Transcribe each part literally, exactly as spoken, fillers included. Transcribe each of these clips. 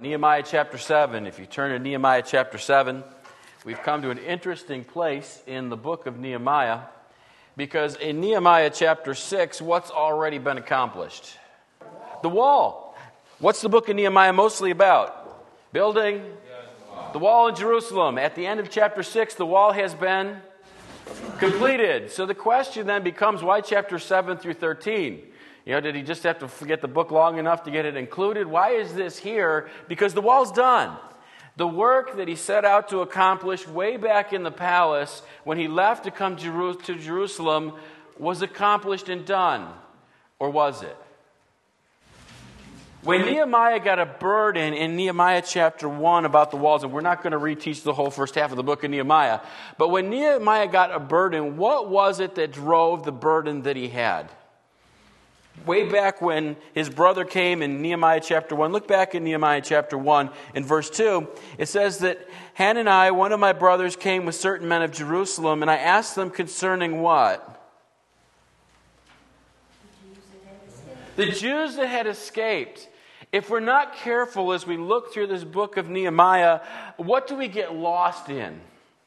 Nehemiah chapter seven. If you turn to Nehemiah chapter seven, we've come to an interesting place in the book of Nehemiah, because in Nehemiah chapter six, what's already been accomplished? The wall. What's the book of Nehemiah mostly about? Building the wall in Jerusalem. At the end of chapter six, the wall has been completed. So the question then becomes, why chapter seven through thirteen? You know, did he just have to forget the book long enough to get it included? Why is this here? Because the wall's done. The work that he set out to accomplish way back in the palace when he left to come to Jerusalem was accomplished and done. Or was it? When Nehemiah got a burden in Nehemiah chapter one about the walls, and we're not going to reteach the whole first half of the book of Nehemiah, but when Nehemiah got a burden, what was it that drove the burden that he had? Way back when his brother came in Nehemiah chapter one, look back in Nehemiah chapter one in verse two, it says that Hanani, one of my brothers, came with certain men of Jerusalem, and I asked them concerning what? The Jews that had escaped. If we're not careful as we look through this book of Nehemiah, what do we get lost in?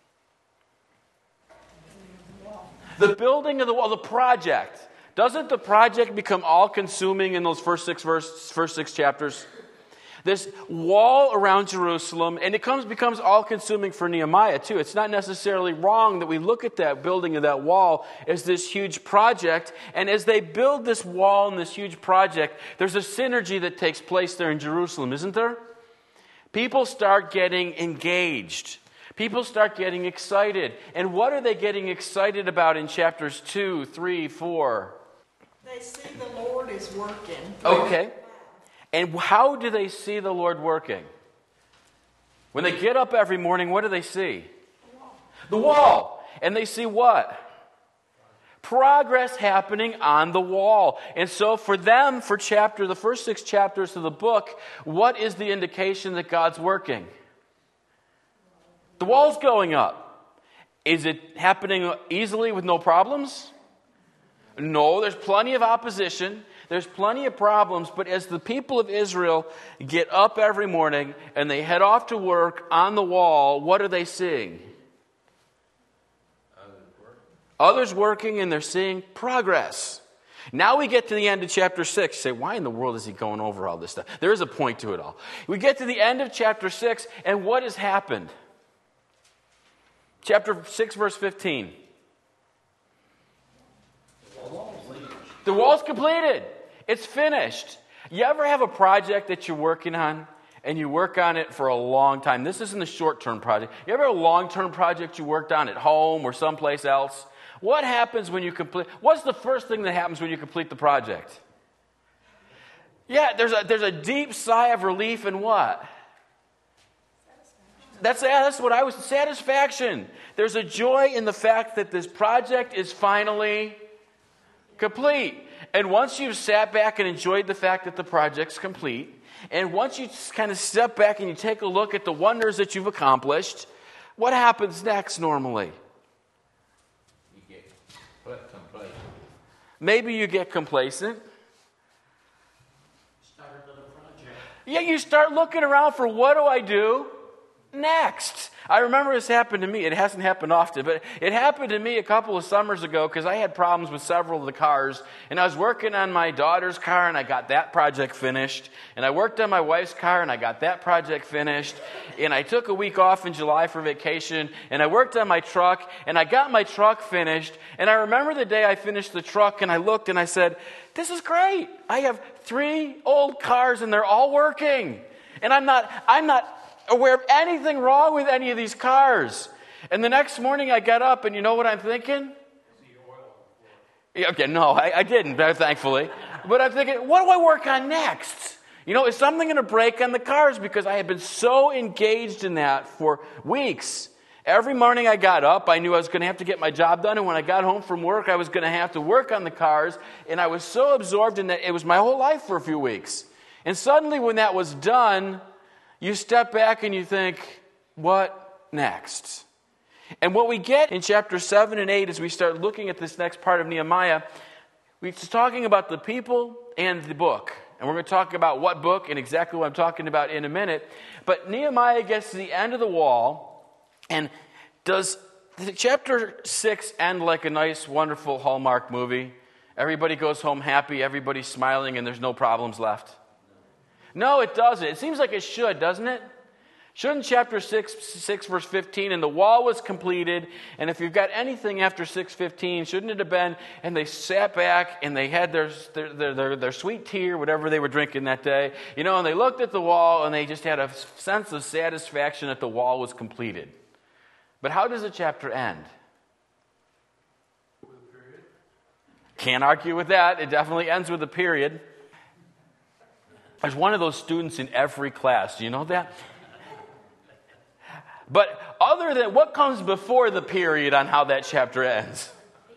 The building of the wall, the project. Doesn't the project become all-consuming in those first six verse, first six chapters? This wall around Jerusalem, and it comes becomes all-consuming for Nehemiah too. It's not necessarily wrong that we look at that building of that wall as this huge project. And as they build this wall and this huge project, there's a synergy that takes place there in Jerusalem, isn't there? People start getting engaged. People start getting excited. And what are they getting excited about in chapters two, three, four? They see the Lord is working. Okay. And how do they see the Lord working? When they get up every morning, what do they see? The wall. The wall. And they see what? Progress happening on the wall. And so for them, for chapter, the first six chapters of the book, what is the indication that God's working? The wall's going up. Is it happening easily with no problems? No, there's plenty of opposition. There's plenty of problems. But as the people of Israel get up every morning and they head off to work on the wall, what are they seeing? Others working. Others working, and they're seeing progress. Now we get to the end of chapter six. You say, why in the world is he going over all this stuff? There is a point to it all. We get to the end of chapter six, and what has happened? Chapter six, verse fifteen. The wall's completed. It's finished. You ever have a project that you're working on, and you work on it for a long time? This isn't a short-term project. You ever have a long-term project you worked on at home or someplace else? What happens when you complete? What's the first thing that happens when you complete the project? Yeah, there's a there's a deep sigh of relief, and what? That's, yeah, that's what I was, satisfaction. There's a joy in the fact that this project is finally complete. And once you've sat back and enjoyed the fact that the project's complete, and once you kind of step back and you take a look at the wonders that you've accomplished, what happens next normally? You get complacent. Maybe you get complacent. Start another project. Yeah, you start looking around for, what do I do next? I remember this happened to me. It hasn't happened often, but it happened to me a couple of summers ago because I had problems with several of the cars, and I was working on my daughter's car, and I got that project finished, and I worked on my wife's car, and I got that project finished, and I took a week off in July for vacation, and I worked on my truck, and I got my truck finished, and I remember the day I finished the truck, and I looked, and I said, this is great. I have three old cars, and they're all working, and I'm not, I'm not aware of anything wrong with any of these cars. And the next morning I got up, and you know what I'm thinking? Yeah, okay, no, I, I didn't, thankfully. But I'm thinking, what do I work on next? You know, is something going to break on the cars? Because I had been so engaged in that for weeks. Every morning I got up, I knew I was going to have to get my job done. And when I got home from work, I was going to have to work on the cars. And I was so absorbed in that, it was my whole life for a few weeks. And suddenly when that was done, you step back and you think, what next? And what we get in chapter seven and eight as we start looking at this next part of Nehemiah, we're talking about the people and the book. And we're going to talk about what book and exactly what I'm talking about in a minute. But Nehemiah gets to the end of the wall, and does chapter six end like a nice, wonderful Hallmark movie? Everybody goes home happy, everybody's smiling, and there's no problems left? No, it doesn't. It seems like it should, doesn't it? Shouldn't chapter six, six verse fifteen, and the wall was completed, and if you've got anything after six fifteen, shouldn't it have been, and they sat back, and they had their, their, their, their sweet tea or whatever they were drinking that day, you know, and they looked at the wall, and they just had a sense of satisfaction that the wall was completed. But how does the chapter end? With a period. Can't argue with that. It definitely ends with a period. There's one of those students in every class. Do you know that? But other than what comes before the period on how that chapter ends?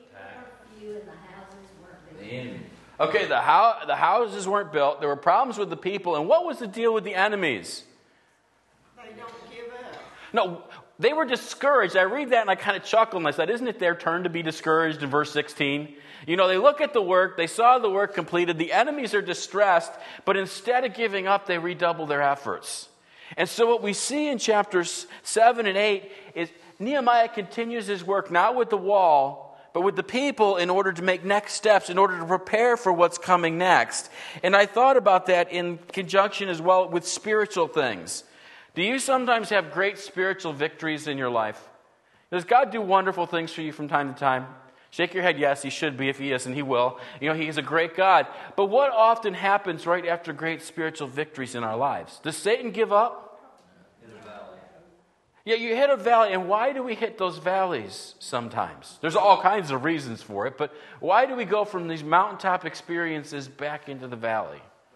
Okay, the, ho- the houses weren't built. There were problems with the people. And what was the deal with the enemies? They don't give up. No, they were discouraged. I read that and I kind of chuckled and I said, isn't it their turn to be discouraged in verse sixteen? You know, they look at the work. They saw the work completed. The enemies are distressed. But instead of giving up, they redouble their efforts. And so what we see in chapters seven and eight is Nehemiah continues his work, not with the wall, but with the people in order to make next steps, in order to prepare for what's coming next. And I thought about that in conjunction as well with spiritual things. Do you sometimes have great spiritual victories in your life? Does God do wonderful things for you from time to time? Shake your head, yes, he should be. If he isn't, he will. You know, he's a great God. But what often happens right after great spiritual victories in our lives? Does Satan give up? In a valley. Yeah, you hit a valley. And why do we hit those valleys sometimes? There's all kinds of reasons for it. But why do we go from these mountaintop experiences back into the valley?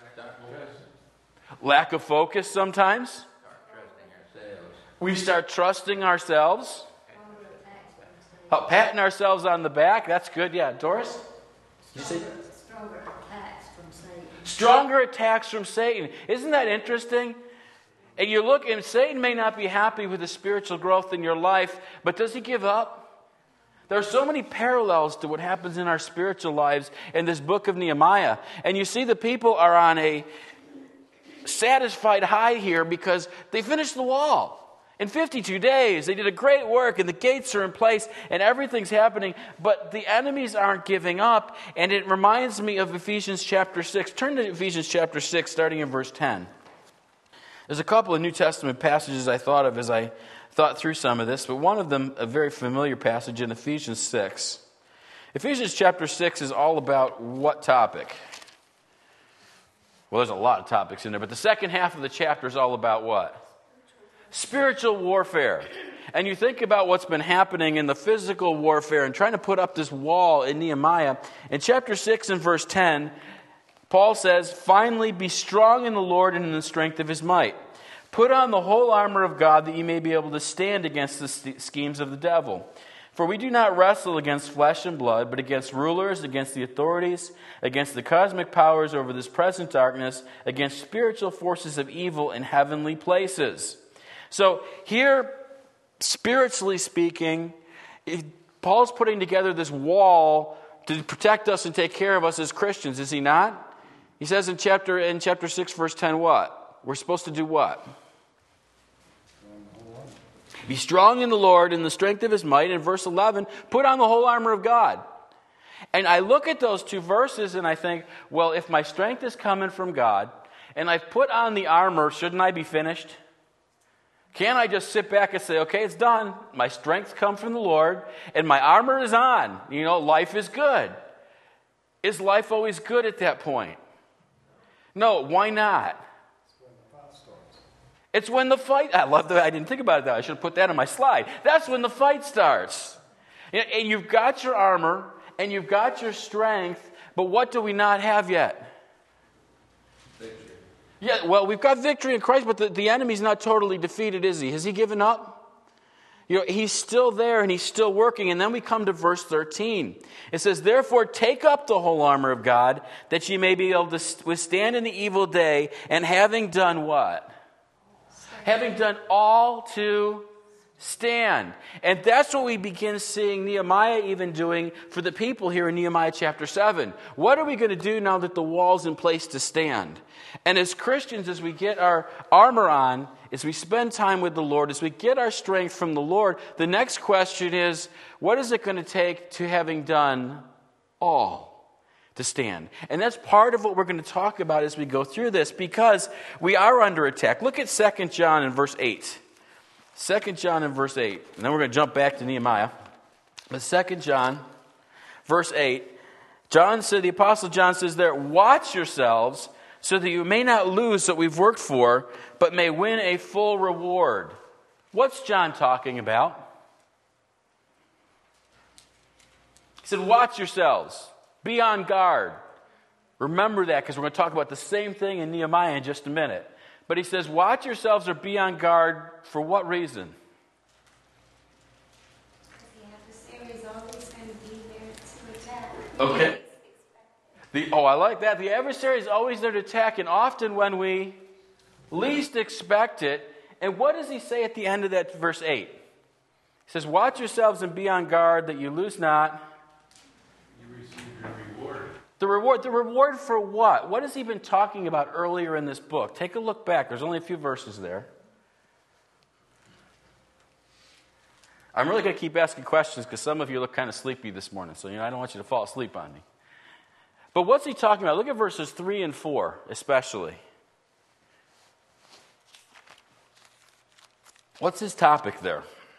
Lack of focus sometimes. Start trusting ourselves. We start trusting ourselves. Oh, patting ourselves on the back. That's good. Yeah, Doris? Did you say? Stronger attacks from Satan. Stronger attacks from Satan. Isn't that interesting? And you look, and Satan may not be happy with the spiritual growth in your life, but does he give up? There are so many parallels to what happens in our spiritual lives in this book of Nehemiah. And you see the people are on a satisfied high here because they finished the wall. In fifty-two days, they did a great work, and the gates are in place, and everything's happening, but the enemies aren't giving up, and it reminds me of Ephesians chapter six. Turn to Ephesians chapter six, starting in verse ten. There's a couple of New Testament passages I thought of as I thought through some of this, but one of them, a very familiar passage in Ephesians six. Ephesians chapter six is all about what topic? Well, there's a lot of topics in there, but the second half of the chapter is all about what? Spiritual warfare. And you think about what's been happening in the physical warfare and trying to put up this wall in Nehemiah. In chapter six and verse ten, Paul says, "Finally be strong in the Lord and in the strength of his might. Put on the whole armor of God that you may be able to stand against the schemes of the devil. For we do not wrestle against flesh and blood, but against rulers, against the authorities, against the cosmic powers over this present darkness, against spiritual forces of evil in heavenly places." So here, spiritually speaking, Paul's putting together this wall to protect us and take care of us as Christians, is he not? He says in chapter in chapter six, verse ten, what? We're supposed to do what? Be strong in the Lord in the strength of his might. In verse eleven, put on the whole armor of God. And I look at those two verses and I think, well, if my strength is coming from God and I've put on the armor, shouldn't I be finished? Can't I just sit back and say, okay, it's done. My strength's come from the Lord, and my armor is on. You know, life is good. Is life always good at that point? No, why not? It's when the fight, I love that, I didn't think about that. I should have put that on my slide. That's when the fight starts. And you've got your armor, and you've got your strength, but what do we not have yet? Yeah, well, we've got victory in Christ, but the, the enemy's not totally defeated, is he? Has he given up? You know, he's still there and he's still working. And then we come to verse thirteen. It says, "Therefore take up the whole armor of God, that ye may be able to withstand in the evil day, and having done what? Having done all to stand. And that's what we begin seeing Nehemiah even doing for the people here in Nehemiah chapter seven. What are we going to do now that the wall's in place to stand? And as Christians, as we get our armor on, as we spend time with the Lord, as we get our strength from the Lord, the next question is, what is it going to take to having done all to stand? And that's part of what we're going to talk about as we go through this, because we are under attack. Look at Second John in verse eight. Second John in verse eight. And then we're going to jump back to Nehemiah. But Second John, verse eight, John said, the Apostle John says there, watch yourselves so that you may not lose what we've worked for, but may win a full reward. What's John talking about? He said, watch yourselves. Be on guard. Remember that, because we're going to talk about the same thing in Nehemiah in just a minute. But he says, watch yourselves or be on guard for what reason? Because the adversary is always going to be there to attack. Okay. The, oh, I like that. The adversary is always there to attack, and often when we least expect it. And what does he say at the end of that verse eight? He says, watch yourselves and be on guard that you lose not. You receive your reward. The reward, the reward for what? What has he been talking about earlier in this book? Take a look back. There's only a few verses there. I'm really going to keep asking questions because some of you look kind of sleepy this morning. So, you know, I don't want you to fall asleep on me. But what's he talking about? Look at verses three and four, especially. What's his topic there?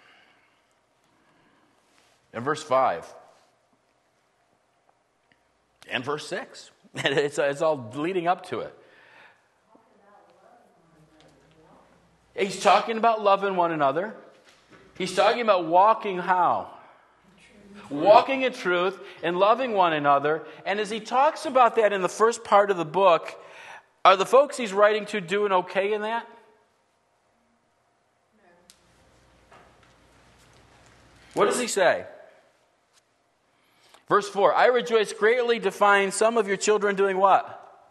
In verse five. And verse six. It's, it's all leading up to it. He's talking about loving one another. He's talking about walking how? Walking in truth and loving one another. And as he talks about that in the first part of the book, are the folks he's writing to doing okay in that? What does he say? Verse four, I rejoice greatly to find some of your children doing what?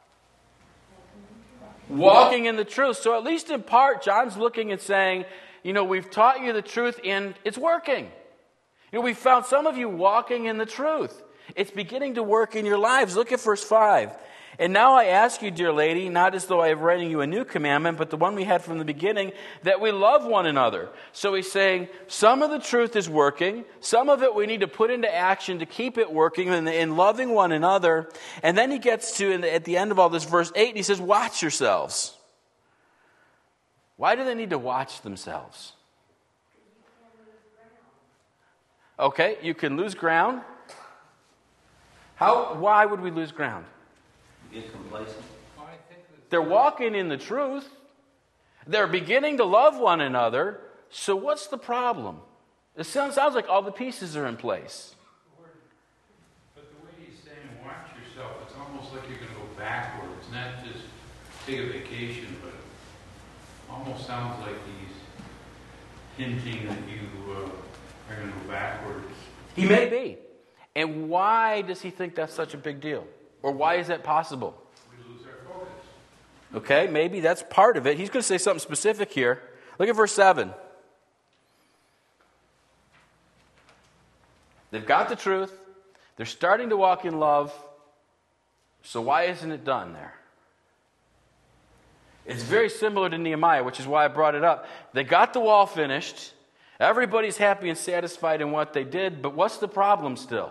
Walking in the truth. So at least in part, John's looking and saying, you know, we've taught you the truth and it's working. You know, we found some of you walking in the truth. It's beginning to work in your lives. Look at verse five. And now I ask you, dear lady, not as though I am writing you a new commandment, but the one we had from the beginning, that we love one another. So he's saying some of the truth is working. Some of it we need to put into action to keep it working in, in loving one another. And then he gets to, in the, at the end of all this, verse eight, and he says, watch yourselves. Why do they need to watch themselves? Okay, you can lose ground. How? Why would we lose ground? Get complacent. They're walking in the truth. They're beginning to love one another. So what's the problem? It sounds, sounds like all the pieces are in place. But the way he's saying, watch yourself, it's almost like you're going to go backwards. Not just take a vacation, but it almost sounds like he's hinting that you uh, are going to go backwards. He may be. And why does he think that's such a big deal? Or why is that possible? We lose our focus. Okay, maybe that's part of it. He's going to say something specific here. Look at verse seven. They've got the truth. They're starting to walk in love. So why isn't it done there? It's very similar to Nehemiah, which is why I brought it up. They got the wall finished. Everybody's happy and satisfied in what they did, but what's the problem still?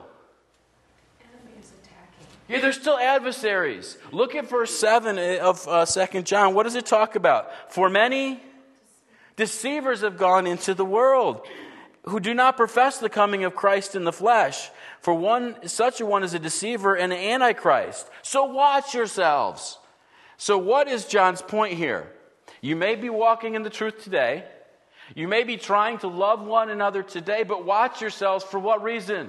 Yeah, they're still adversaries. Look at verse seven of uh, Second John. What does it talk about? For many deceivers have gone into the world, who do not profess the coming of Christ in the flesh. For one, such a one is a deceiver and an antichrist. So watch yourselves. So what is John's point here? You may be walking in the truth today. You may be trying to love one another today, but watch yourselves for what reason?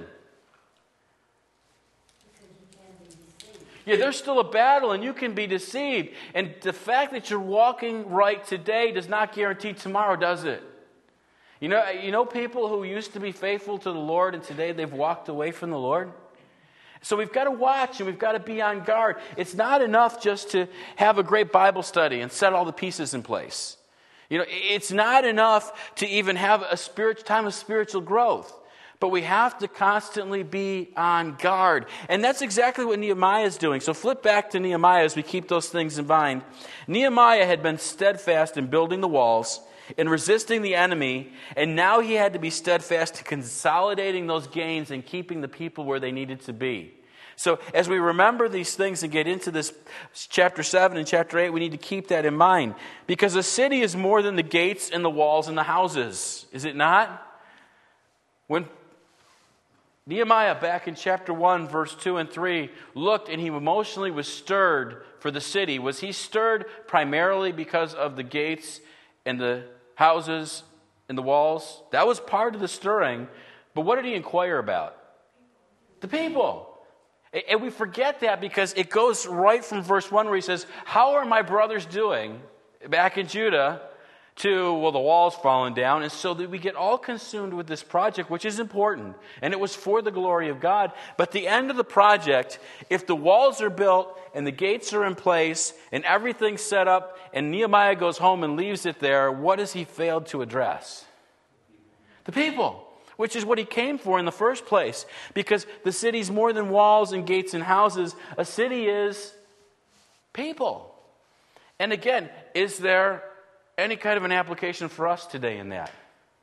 Yeah, there's still a battle and you can be deceived. And the fact that you're walking right today does not guarantee tomorrow, does it? You know, you know people who used to be faithful to the Lord and today they've walked away from the Lord? So we've got to watch and we've got to be on guard. It's not enough just to have a great Bible study and set all the pieces in place. You know, it's not enough to even have a spirit, time of spiritual growth. But we have to constantly be on guard. And that's exactly what Nehemiah is doing. So flip back to Nehemiah as we keep those things in mind. Nehemiah had been steadfast in building the walls, in resisting the enemy, and now he had to be steadfast in consolidating those gains and keeping the people where they needed to be. So as we remember these things and get into this chapter seven and chapter eight, we need to keep that in mind. Because a city is more than the gates and the walls and the houses. Is it not? When Nehemiah, back in chapter one, verse two and three, looked and he emotionally was stirred for the city. Was he stirred primarily because of the gates and the houses and the walls? That was part of the stirring. But what did he inquire about? The people. And we forget that because it goes right from verse one where he says, how are my brothers doing back in Judah? To, well, the wall's fallen down. And so that we get all consumed with this project, which is important. And it was for the glory of God. But the end of the project, if the walls are built and the gates are in place and everything's set up and Nehemiah goes home and leaves it there, what has he failed to address? The people, which is what he came for in the first place. Because the city's more than walls and gates and houses. A city is people. And again, is there any kind of an application for us today in that?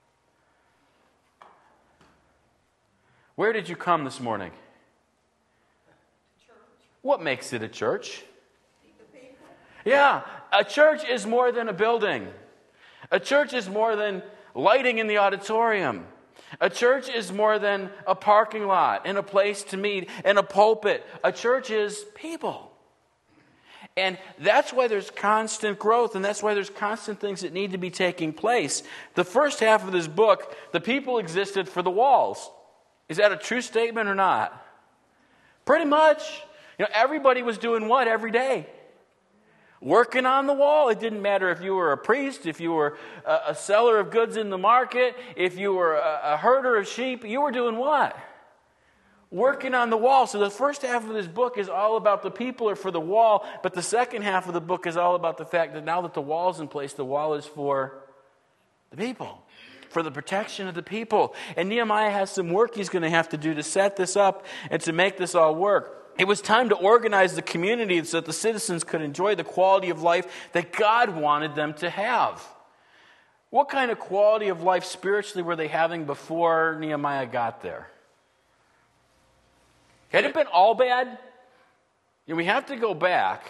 Where did you come this morning? Church. What makes it a church? The people. Yeah, a church is more than a building. A church is more than lighting in the auditorium. A church is more than a parking lot and a place to meet and a pulpit. A church is people. And that's why there's constant growth, and that's why there's constant things that need to be taking place. The first half of this book, the people existed for the walls. Is that a true statement or not? Pretty much. You know, everybody was doing what every day? Working on the wall. It didn't matter if you were a priest, if you were a, a seller of goods in the market, if you were a, a herder of sheep. You were doing what? Working on the wall. So the first half of this book is all about the people are for the wall, but the second half of the book is all about the fact that now that the wall's in place, the wall is for the people, for the protection of the people. And Nehemiah has some work he's going to have to do to set this up and to make this all work. It was time to organize the community so that the citizens could enjoy the quality of life that God wanted them to have. What kind of quality of life spiritually were they having before Nehemiah got there? Had it been all bad? You know, we have to go back.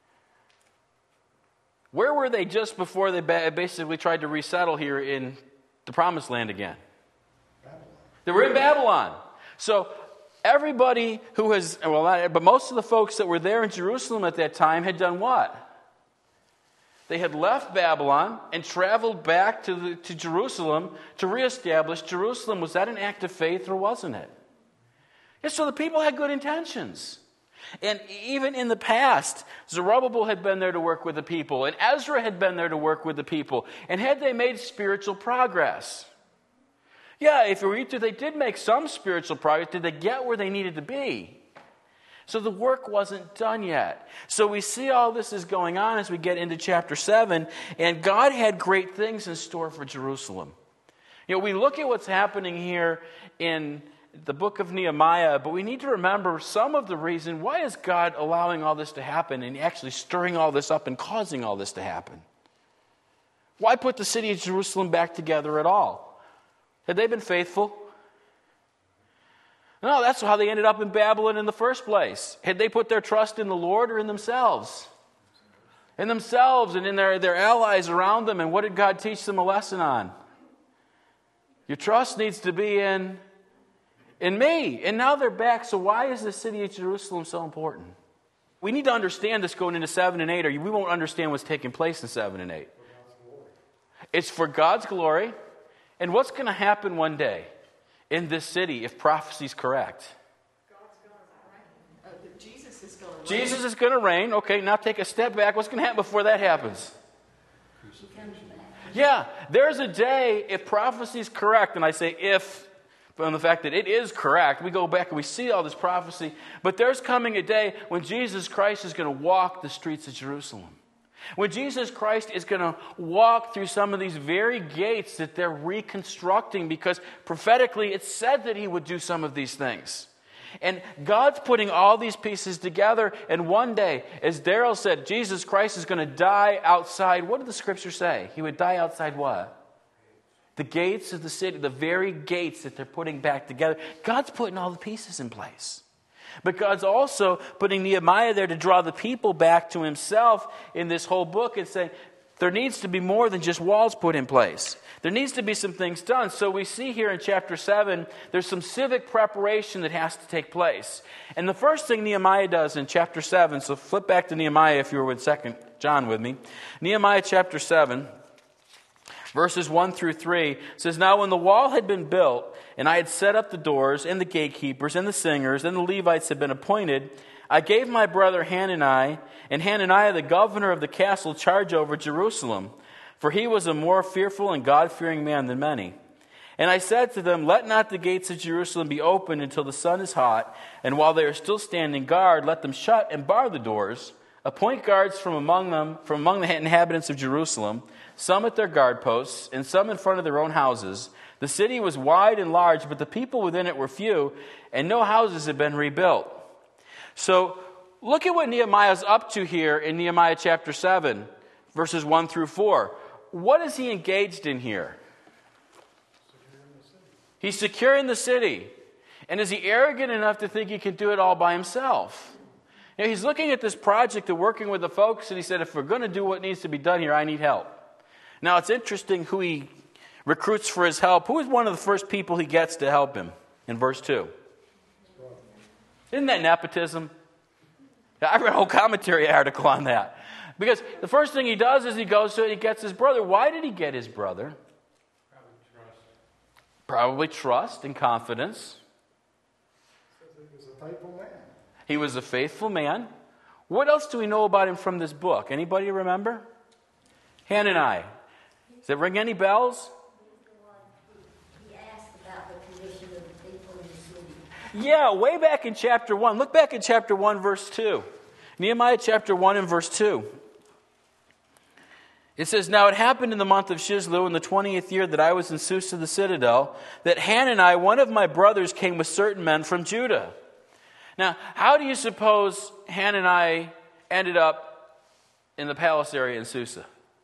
Where were they just before they basically tried to resettle here in the Promised Land again? Babylon. They were in Babylon. So everybody who has, well, not, but most of the folks that were there in Jerusalem at that time had done what? They had left Babylon and traveled back to, the, to Jerusalem to reestablish Jerusalem. Was that an act of faith or wasn't it? Yeah, so the people had good intentions. And even in the past, Zerubbabel had been there to work with the people, and Ezra had been there to work with the people. And had they made spiritual progress? Yeah, if you read through, they did make some spiritual progress. Did they get where they needed to be? So the work wasn't done yet. So we see all this is going on as we get into chapter seven, and God had great things in store for Jerusalem. You know, we look at what's happening here in the book of Nehemiah, but we need to remember some of the reason why is God allowing all this to happen and actually stirring all this up and causing all this to happen. Why put the city of Jerusalem back together at all? Had they been faithful? No, that's how they ended up in Babylon in the first place. Had they put their trust in the Lord or in themselves? In themselves and in their, their allies around them. And what did God teach them a lesson on? Your trust needs to be in In me. And now they're back. So why is the city of Jerusalem so important? We need to understand this going into seven and eight, or we won't understand what's taking place in seven and eight. It's for God's glory. And what's going to happen one day in this city if prophecy's correct? God's going to reign. Uh, Jesus is going to reign. Jesus is going to reign. Okay, now take a step back. What's going to happen before that happens? Yeah, there's a day if prophecy's correct, and I say if, on the fact that it is correct. We go back and we see all this prophecy. But there's coming a day when Jesus Christ is going to walk the streets of Jerusalem. When Jesus Christ is going to walk through some of these very gates that they're reconstructing, because prophetically it said that he would do some of these things. And God's putting all these pieces together, and one day, as Daryl said, Jesus Christ is going to die outside. What did the scripture say? He would die outside what? The gates of the city, the very gates that they're putting back together. God's putting all the pieces in place. But God's also putting Nehemiah there to draw the people back to himself in this whole book and saying, there needs to be more than just walls put in place. There needs to be some things done. So we see here in chapter seven, there's some civic preparation that has to take place. And the first thing Nehemiah does in chapter seven, so flip back to Nehemiah if you were with Second John with me. Nehemiah chapter seven, verses one through three, says, Now when the wall had been built, and I had set up the doors, and the gatekeepers, and the singers, and the Levites had been appointed, I gave my brother Hanani, and Hananiah the governor of the castle, charge over Jerusalem, for he was a more fearful and God-fearing man than many. And I said to them, Let not the gates of Jerusalem be opened until the sun is hot, and while they are still standing guard, let them shut and bar the doors. Appoint guards from among them, from among the inhabitants of Jerusalem, some at their guard posts, and some in front of their own houses. The city was wide and large, but the people within it were few, and no houses had been rebuilt. So look at what Nehemiah's up to here in Nehemiah chapter seven, verses one through four. What is he engaged in here? He's securing the city. And is he arrogant enough to think he can do it all by himself? You know, he's looking at this project and working with the folks, and he said, if we're going to do what needs to be done here, I need help. Now, it's interesting who he recruits for his help. Who is one of the first people he gets to help him in verse two? Isn't that nepotism? I read a whole commentary article on that. Because the first thing he does is he goes to it and he gets his brother. Why did he get his brother? Probably trust. Probably trust and confidence. He was a faithful man. He was a faithful man. What else do we know about him from this book? Anybody remember? Hanani. Does it ring any bells? He asked about the condition of the people in the city. Yeah, way back in chapter one. Look back in chapter one, verse two. Nehemiah chapter one and verse two. It says, Now it happened in the month of Shisleu, in the twentieth year that I was in Susa the citadel, that Hanani, one of my brothers, came with certain men from Judah. Now, how do you suppose Hanani ended up in the palace area in Susa?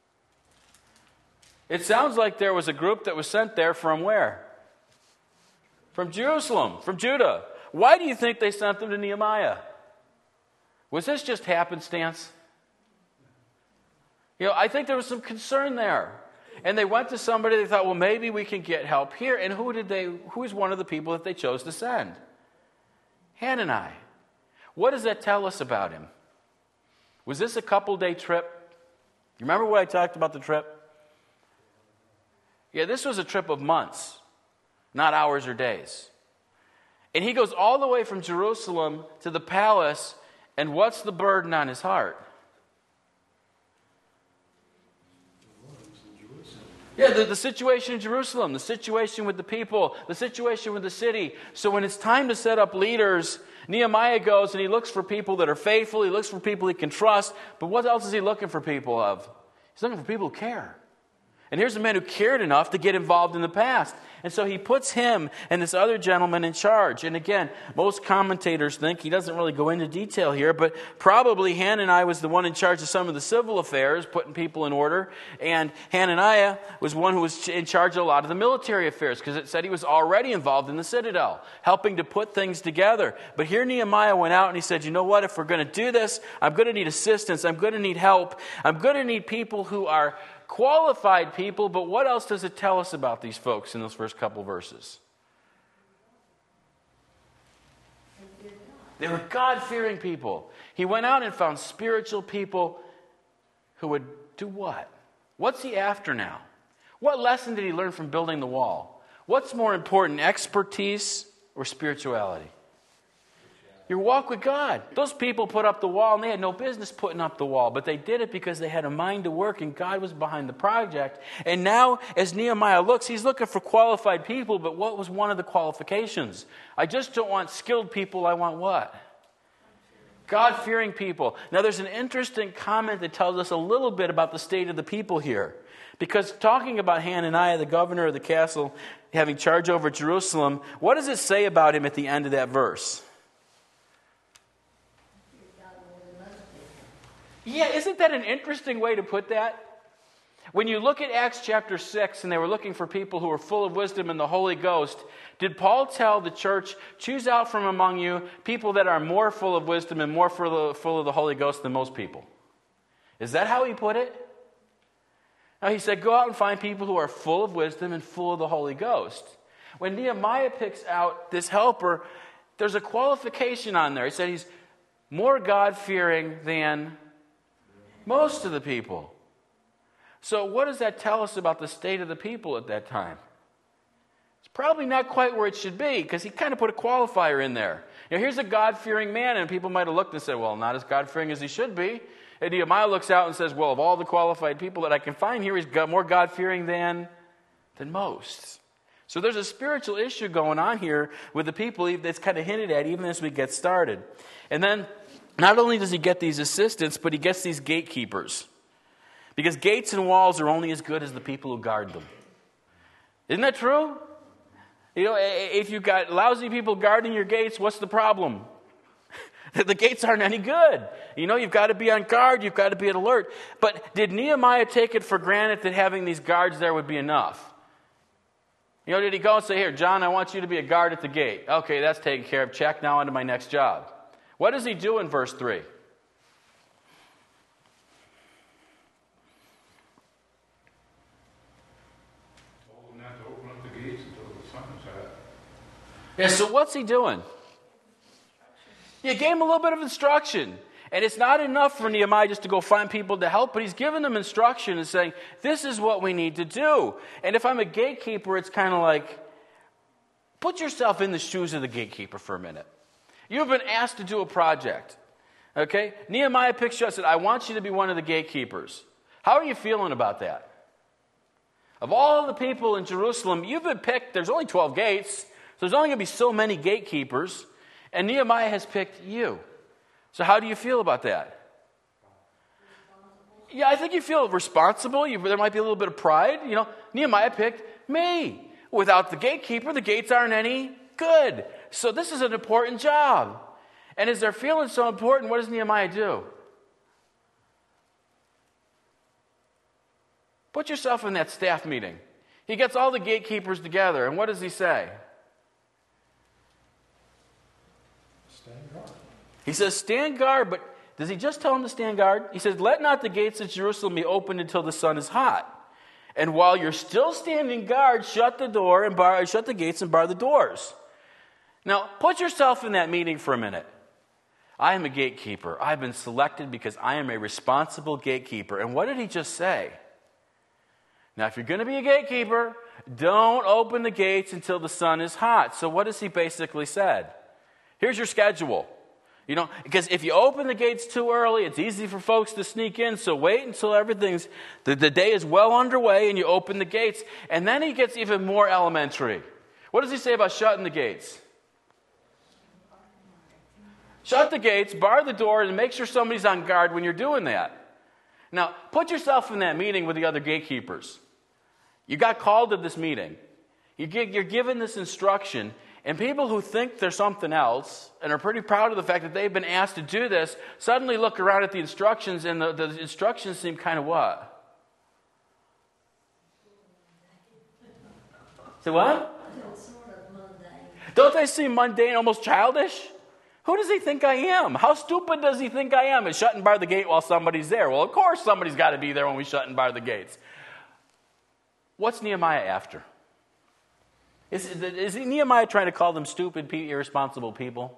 It sounds like there was a group that was sent there from where? From Jerusalem, from Judah. Why do you think they sent them to Nehemiah? Was this just happenstance? You know, I think there was some concern there. And they went to somebody, they thought, well, maybe we can get help here. And who did they, who is one of the people that they chose to send? Hanani. What does that tell us about him? Was this a couple-day trip? You remember what I talked about the trip? Yeah, this was a trip of months, not hours or days. And he goes all the way from Jerusalem to the palace, and what's the burden on his heart? Yeah, the, the situation in Jerusalem, the situation with the people, the situation with the city. So when it's time to set up leaders, Nehemiah goes and he looks for people that are faithful. He looks for people he can trust. But what else is he looking for people of? He's looking for people who care. And here's a man who cared enough to get involved in the past. And so he puts him and this other gentleman in charge. And again, most commentators think, he doesn't really go into detail here, but probably Hananiah was the one in charge of some of the civil affairs, putting people in order. And Hananiah was one who was in charge of a lot of the military affairs, because it said he was already involved in the citadel, helping to put things together. But here Nehemiah went out and he said, you know what, if we're going to do this, I'm going to need assistance, I'm going to need help, I'm going to need people who are qualified people. But what else does it tell us about these folks in those first couple verses? They were God-fearing people. He went out and found spiritual people who would do what? What's he after now? What lesson did he learn from building the wall? What's more important, expertise or spirituality? Your walk with God. Those people put up the wall, and they had no business putting up the wall, but they did it because they had a mind to work, and God was behind the project. And now, as Nehemiah looks, he's looking for qualified people, but what was one of the qualifications? I just don't want skilled people, I want what? God-fearing people. Now, there's an interesting comment that tells us a little bit about the state of the people here. Because talking about Hananiah, the governor of the castle, having charge over Jerusalem, what does it say about him at the end of that verse? Yeah, isn't that an interesting way to put that? When you look at Acts chapter six, and they were looking for people who were full of wisdom and the Holy Ghost, did Paul tell the church, choose out from among you people that are more full of wisdom and more full of, full of the Holy Ghost than most people? Is that how he put it? No, he said, go out and find people who are full of wisdom and full of the Holy Ghost. When Nehemiah picks out this helper, there's a qualification on there. He said he's more God-fearing than most of the people. So what does that tell us about the state of the people at that time? It's probably not quite where it should be, because he kind of put a qualifier in there. You know, here's a God-fearing man, and people might have looked and said, well, not as God-fearing as he should be. And Nehemiah looks out and says, well, of all the qualified people that I can find here, he's got more God-fearing than, than most. So there's a spiritual issue going on here with the people that's kind of hinted at even as we get started. And then not only does he get these assistants, but he gets these gatekeepers. Because gates and walls are only as good as the people who guard them. Isn't that true? You know, if you've got lousy people guarding your gates, what's the problem? The gates aren't any good. You know, you've got to be on guard. You've got to be at alert. But did Nehemiah take it for granted that having these guards there would be enough? You know, did he go and say, here, John, I want you to be a guard at the gate. Okay, that's taken care of. Check, now on to my next job. What does he do in verse three? Yeah, so what's he doing? You gave him a little bit of instruction. And it's not enough for Nehemiah just to go find people to help, but he's giving them instruction and saying, this is what we need to do. And if I'm a gatekeeper, it's kind of like, put yourself in the shoes of the gatekeeper for a minute. You've been asked to do a project. Okay? Nehemiah picks you up and said, I want you to be one of the gatekeepers. How are you feeling about that? Of all the people in Jerusalem, you've been picked. There's only twelve gates. So there's only going to be so many gatekeepers. And Nehemiah has picked you. So how do you feel about that? Yeah, I think you feel responsible. You, there might be a little bit of pride. You know, Nehemiah picked me. Without the gatekeeper, the gates aren't any good. So this is an important job. And as they're feeling so important, what does Nehemiah do? Put yourself in that staff meeting. He gets all the gatekeepers together, and what does he say? Stand guard. He says, stand guard, but does he just tell them to stand guard? He says, let not the gates of Jerusalem be opened until the sun is hot. And while you're still standing guard, shut the door and bar, shut the gates and bar the doors. Now, put yourself in that meeting for a minute. I am a gatekeeper. I've been selected because I am a responsible gatekeeper. And what did he just say? Now, if you're going to be a gatekeeper, don't open the gates until the sun is hot. So what has he basically said? Here's your schedule. You know, because if you open the gates too early, it's easy for folks to sneak in. So wait until everything's, the, the day is well underway and you open the gates. And then he gets even more elementary. What does he say about shutting the gates? Shut the gates, bar the doors, and make sure somebody's on guard when you're doing that. Now, put yourself in that meeting with the other gatekeepers. You got called to this meeting. You get, you're given this instruction. And people who think they're something else and are pretty proud of the fact that they've been asked to do this suddenly look around at the instructions, and the, the instructions seem kind of what? Say what? Sort of mundane. Don't they seem mundane, almost childish? Who does he think I am? How stupid does he think I am? And shut and bar the gate while somebody's there. Well, of course somebody's got to be there when we shut and bar the gates. What's Nehemiah after? Is, is Nehemiah trying to call them stupid, irresponsible people?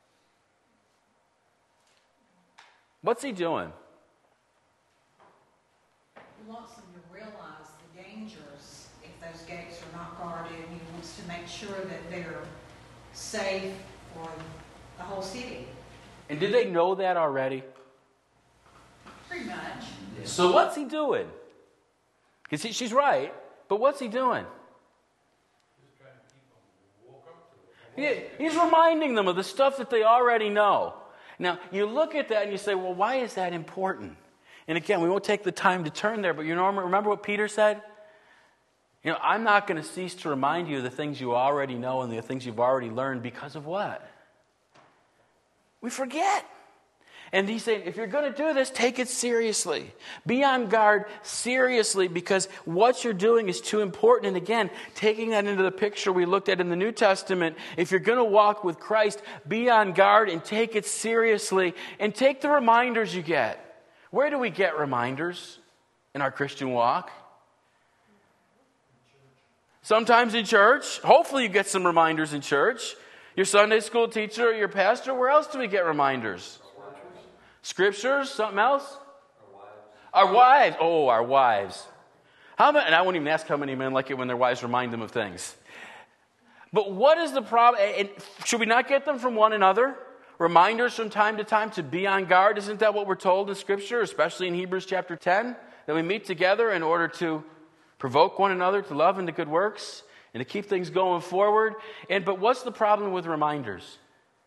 What's he doing? He wants them to realize the dangers if those gates are not guarded. He wants to make sure that they're safe for the whole city. And did they know that already? Pretty much. So what's he doing? Because she's right, but what's he doing? He, he's reminding them of the stuff that they already know. Now, you look at that and you say, well, why is that important? And again, we won't take the time to turn there, but you know, remember what Peter said? You know, I'm not going to cease to remind you of the things you already know and the things you've already learned because of what? We forget. And he's saying, if you're going to do this, take it seriously. Be on guard seriously, because what you're doing is too important. And again, taking that into the picture we looked at in the New Testament, if you're going to walk with Christ, be on guard and take it seriously. And take the reminders you get. Where do we get reminders in our Christian walk? Sometimes in church. Hopefully you get some reminders in church. Your Sunday school teacher or your pastor. Where else do we get reminders? Scriptures? Something else? Our wives. Our wives. Oh, our wives. How many, and I won't even ask how many men like it when their wives remind them of things. But what is the problem? And should we not get them from one another? Reminders from time to time to be on guard. Isn't that what we're told in Scripture, especially in Hebrews chapter ten? That we meet together in order to provoke one another to love and to good works and to keep things going forward. And but what's the problem with reminders?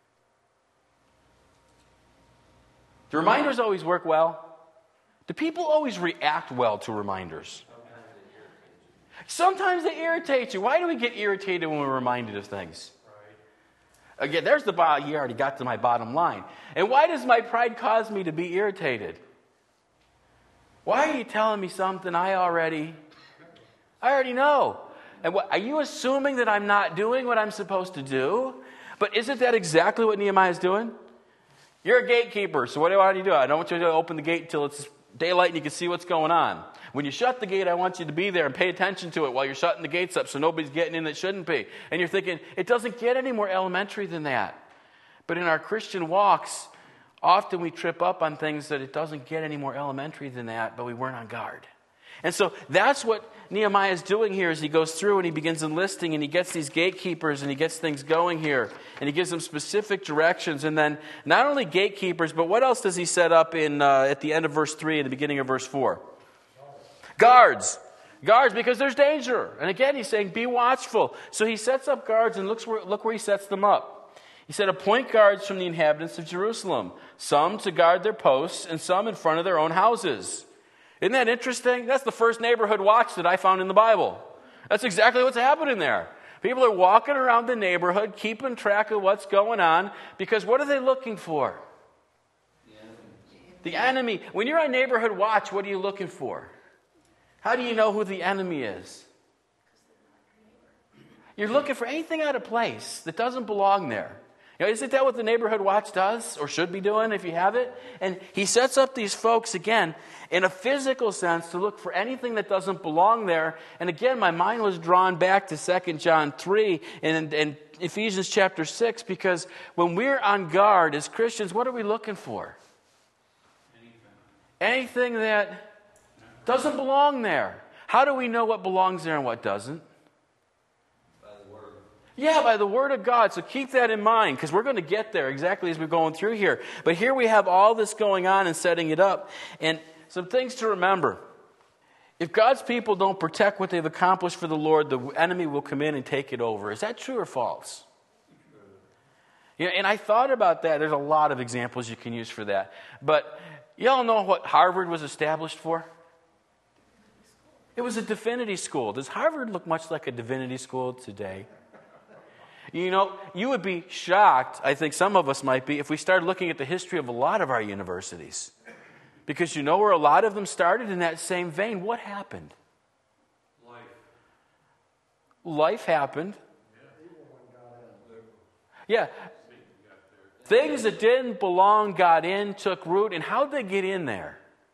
Do reminders always work well? Do people always react well to reminders? Sometimes they irritate you. Why do we get irritated when we're reminded of things? Again, there's the bottom. You already got to my bottom line. And why does my pride cause me to be irritated? Why are you telling me something I already, I already know? And what, are you assuming that I'm not doing what I'm supposed to do? But isn't that exactly what Nehemiah is doing? You're a gatekeeper, so what do I want you to do? I don't want you to open the gate until it's daylight and you can see what's going on. When you shut the gate, I want you to be there and pay attention to it while you're shutting the gates up so nobody's getting in that shouldn't be. And you're thinking, it doesn't get any more elementary than that. But in our Christian walks, often we trip up on things that it doesn't get any more elementary than that, but we weren't on guard. And so that's what Nehemiah is doing here as he goes through and he begins enlisting and he gets these gatekeepers and he gets things going here. And he gives them specific directions. And then not only gatekeepers, but what else does he set up in uh, at the end of verse three and the beginning of verse four? Guards. Guards, because there's danger. And again, he's saying, be watchful. So he sets up guards, and looks where, look where he sets them up. He said, appoint guards from the inhabitants of Jerusalem, some to guard their posts, and some in front of their own houses. Isn't that interesting? That's the first neighborhood watch that I found in the Bible. That's exactly what's happening there. People are walking around the neighborhood, keeping track of what's going on, because what are they looking for? The enemy. The enemy. When you're on neighborhood watch, what are you looking for? How do you know who the enemy is? You're looking for anything out of place that doesn't belong there. You know, isn't that what the neighborhood watch does, or should be doing if you have it? And he sets up these folks, again, in a physical sense, to look for anything that doesn't belong there. And again, my mind was drawn back to Second John three and, and Ephesians chapter six, because when we're on guard as Christians, what are we looking for? Anything, anything that doesn't belong there. How do we know what belongs there and what doesn't? By the Word. Yeah, by the Word of God. So keep that in mind, because we're going to get there exactly as we're going through here. But here we have all this going on and setting it up. And some things to remember. If God's people don't protect what they've accomplished for the Lord, the enemy will come in and take it over. Is that true or false? Yeah, and I thought about that. There's a lot of examples you can use for that. But y'all know what Harvard was established for? It was a divinity school. Does Harvard look much like a divinity school today? You know, you would be shocked, I think some of us might be, if we started looking at the history of a lot of our universities. Because you know where a lot of them started in that same vein. What happened? Life. Life happened. Yeah. Things that didn't belong got in, took root. And how'd they get in there?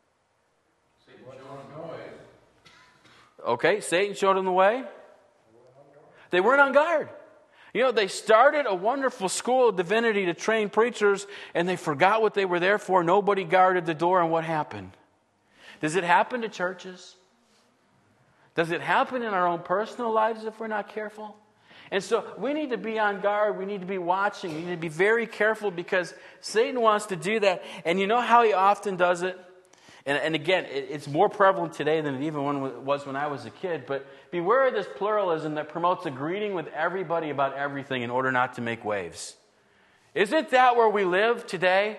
Okay, Satan showed them the way. They weren't on guard. You know, they started a wonderful school of divinity to train preachers, and they forgot what they were there for. Nobody guarded the door, and what happened? Does it happen to churches? Does it happen in our own personal lives if we're not careful? And so we need to be on guard. We need to be watching. We need to be very careful, because Satan wants to do that. And you know how he often does it? And, and again, it, it's more prevalent today than it even was when I was a kid. But beware of this pluralism that promotes a greeting with everybody about everything in order not to make waves. Isn't that where we live today?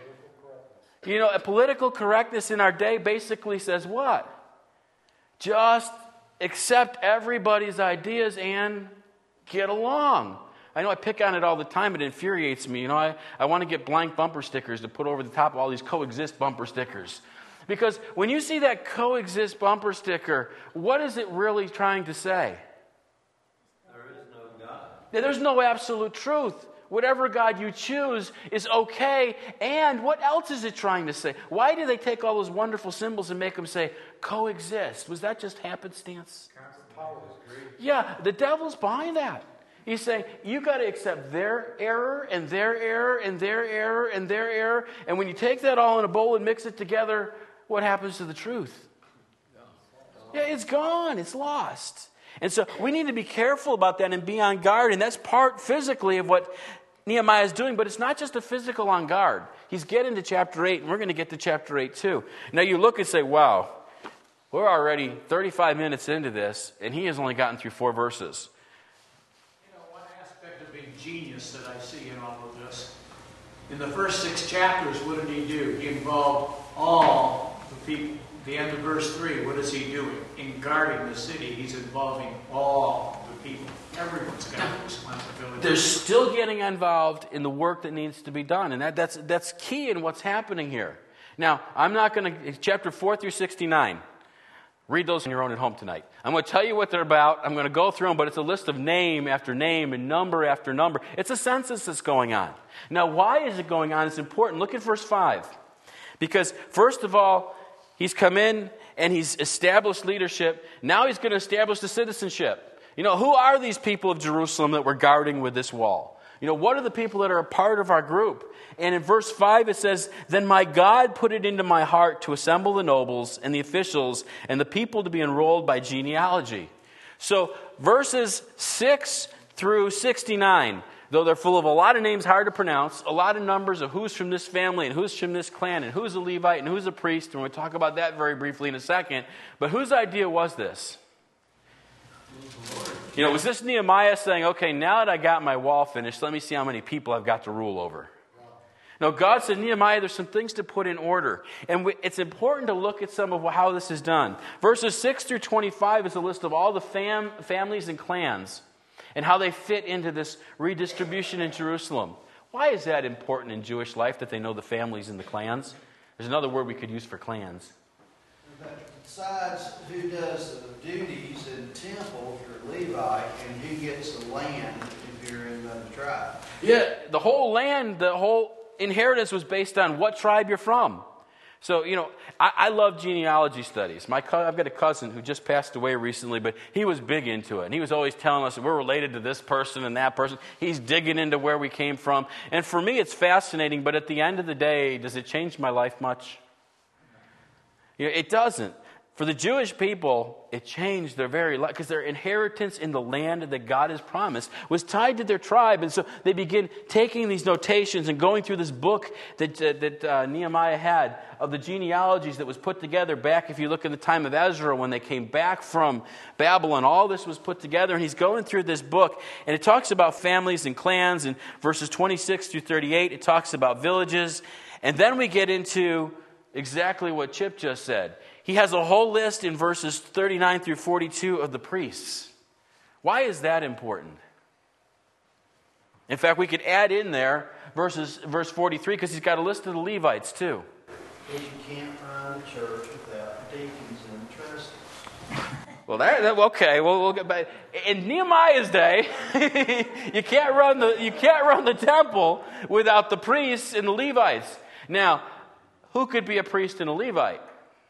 You know, a political correctness in our day basically says what? Just accept everybody's ideas and get along. I know I pick on it all the time. It infuriates me. You know, I, I want to get blank bumper stickers to put over the top of all these coexist bumper stickers. Because when you see that coexist bumper sticker, what is it really trying to say? There is no God. There's no absolute truth. Whatever God you choose is okay. And what else is it trying to say? Why do they take all those wonderful symbols and make them say coexist? Was that just happenstance? Yeah, the devil's behind that. He's saying, you got to accept their error and their error and their error and their error. And when you take that all in a bowl and mix it together, what happens to the truth? Yeah, it's gone. It's lost. And so we need to be careful about that and be on guard. And that's part physically of what Nehemiah is doing. But it's not just a physical on guard. He's getting to chapter eight, and we're going to get to chapter eight too. Now you look and say, wow, we're already thirty-five minutes into this, and he has only gotten through four verses. You know, one aspect of being genius that I see in all of this, in the first six chapters, what did he do? He involved all the people. The end of verse three, what is he doing? In guarding the city, he's involving all the people. Everyone's got a responsibility. They're still getting involved in the work that needs to be done. And that, that's, that's key in what's happening here. Now, I'm not going to, chapter four through sixty-nine. Read those on your own at home tonight. I'm going to tell you what they're about. I'm going to go through them, but it's a list of name after name and number after number. It's a census that's going on. Now, why is it going on? It's important. Look at verse five. Because, first of all, he's come in and he's established leadership. Now he's going to establish the citizenship. You know, who are these people of Jerusalem that we're guarding with this wall? You know, what are the people that are a part of our group? And in verse five it says, then my God put it into my heart to assemble the nobles and the officials and the people to be enrolled by genealogy. So verses six through sixty-nine, though they're full of a lot of names hard to pronounce, a lot of numbers of who's from this family and who's from this clan and who's a Levite and who's a priest, and we'll talk about that very briefly in a second. But whose idea was this? You know, was this Nehemiah saying, okay, now that I got my wall finished, let me see how many people I've got to rule over? No, God said, Nehemiah, there's some things to put in order. And we, it's important to look at some of how this is done. Verses six through twenty-five is a list of all the fam, families and clans and how they fit into this redistribution in Jerusalem. Why is that important in Jewish life, that they know the families and the clans? There's another word we could use for clans. That decides who does the duties in the temple if you're a Levite, and who gets the land if you're in the tribe. Yeah, the whole land, the whole inheritance was based on what tribe you're from. So, you know, I, I love genealogy studies. My co- I've got a cousin who just passed away recently, but he was big into it. And he was always telling us that we're related to this person and that person. He's digging into where we came from. And for me, it's fascinating, but at the end of the day, does it change my life much? You know, it doesn't. For the Jewish people, it changed their very life, because their inheritance in the land that God has promised was tied to their tribe. And so they begin taking these notations and going through this book that, uh, that uh, Nehemiah had of the genealogies that was put together back, if you look in the time of Ezra, when they came back from Babylon. All this was put together, and he's going through this book, and it talks about families and clans. In verses twenty-six through thirty-eight, it talks about villages. And then we get into exactly what Chip just said. He has a whole list in verses thirty-nine through forty-two of the priests. Why is that important? In fact, we could add in there verses, verse forty-three, because he's got a list of the Levites too. You can't run a church without deacons and trustees. Well, that, that okay. Well, we'll get back. In Nehemiah's day, you can't run the you can't run the temple without the priests and the Levites. Now, who could be a priest and a Levite?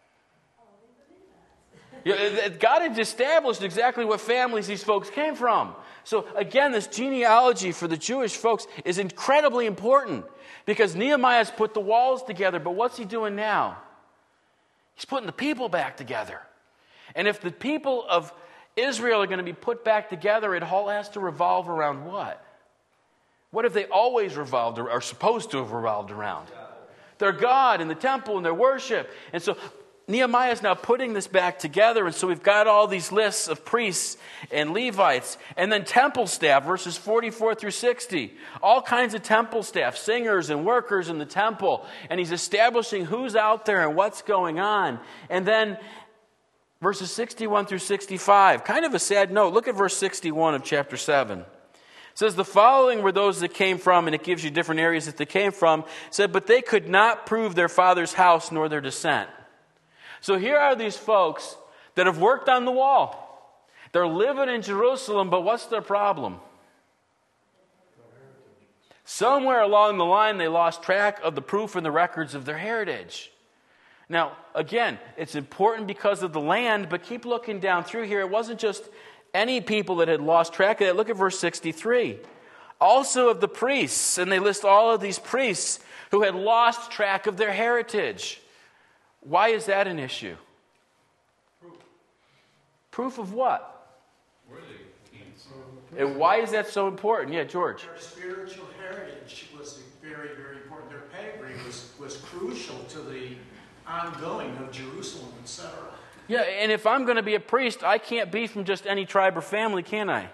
God had established exactly what families these folks came from. So again, this genealogy for the Jewish folks is incredibly important, because Nehemiah's put the walls together, but what's he doing now? He's putting the people back together. And if the people of Israel are going to be put back together, it all has to revolve around what? What have they always revolved or are supposed to have revolved around? Their God and the temple and their worship. And so Nehemiah is now putting this back together, and so we've got all these lists of priests and Levites, and then temple staff, verses forty-four through sixty. All kinds of temple staff, singers and workers in the temple, and he's establishing who's out there and what's going on. And then verses sixty-one through sixty-five, kind of a sad note. Look at verse sixty-one of chapter seven. It says, the following were those that came from, and it gives you different areas that they came from. It said, but they could not prove their father's house nor their descent. So here are these folks that have worked on the wall. They're living in Jerusalem, but what's their problem? Somewhere along the line, they lost track of the proof and the records of their heritage. Now, again, it's important because of the land, but keep looking down through here. It wasn't just any people that had lost track of it. Look at verse sixty-three. Also of the priests, and they list all of these priests who had lost track of their heritage. Why is that an issue? Proof. Proof of what? Where they came from. And why is that so important? Yeah, George. Their spiritual heritage was very, very important. Their pedigree was, was crucial to the ongoing of Jerusalem, et cetera. Yeah, and if I'm going to be a priest, I can't be from just any tribe or family, can I?